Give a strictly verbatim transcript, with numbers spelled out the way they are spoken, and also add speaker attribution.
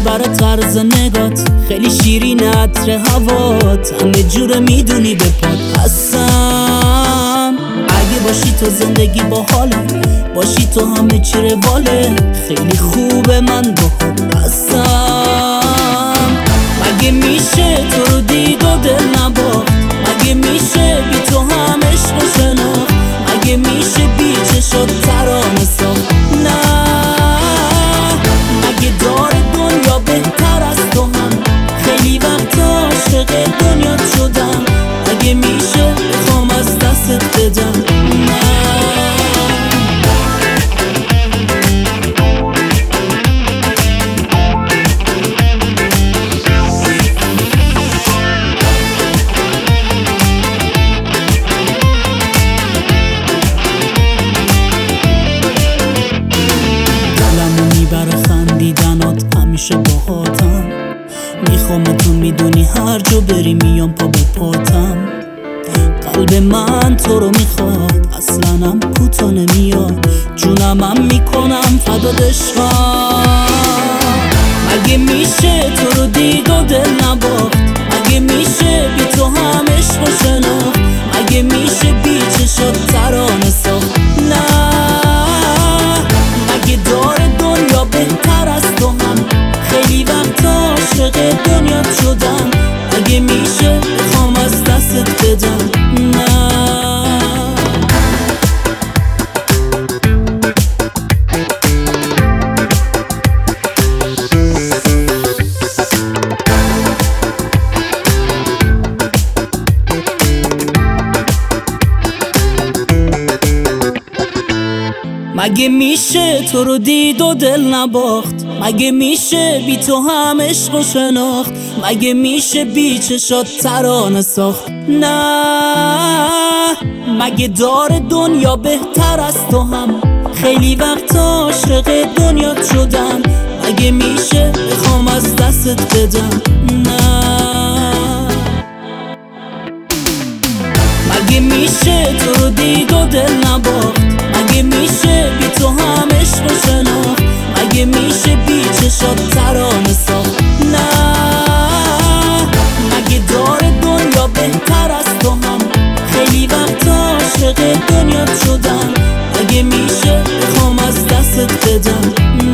Speaker 1: میبره طرز نگات، خیلی شیرین عطر هوات، همه جوره میدونی به پات هستم. اگه باشی تو زندگی با حاله، باشی تو همه چی رواله، خیلی خوبه من با هستم. مگه میشه تو رو دید و دل نباخت؟ مگه میشه بی تو هم عشق و شناخت؟ مگه میشه بی چشات ترانه ساخت؟ نه مگه داره دنیا بهتر از تو هم؟ خیلی وقت عاشق دنیا شدم. مگه میشه بخوام از دستت بدم؟ نه همیشه باهاتم، میخوامتون میدونی هر جا بری میام پا به پاتم. قلب من تو رو میخواد، اصلا هم کوتا نمیاد، جونمم میکنم فدات عشقم. مگه میشه تو رو دید و دل نباخت؟ مگه میشه بی تو هم عشق و شناخت؟ مگه میشه بی چشات ترانه ساخت؟ نه مگه داره دنیا بهتر از تو هم؟ خیلی وقت عاشق دنیا شدم. اگه میشه بخوام از دستت بدم؟ نه مگه میشه تو رو دید و دل نباخت؟ مگه میشه بی تو هم عشق و شناخت؟ مگه میشه بی چشات ترانه ساخت؟ نه مگه داره دنیا بهتر از تو هم؟ خیلی وقت عاشق دنیا شدم. مگه میشه بخوام از دستت بدم؟ نه مگه میشه تو رو دید و دل نباخت؟ مگه میشه بی تو هم عشق و شناخت؟ مگه میشه بی چشات ترانه ساخت؟ نه مگه داره دنیا بهتر از تو هم؟ خیلی وقت عاشق دنیا شدم. مگه میشه بخوام از دستت بدم؟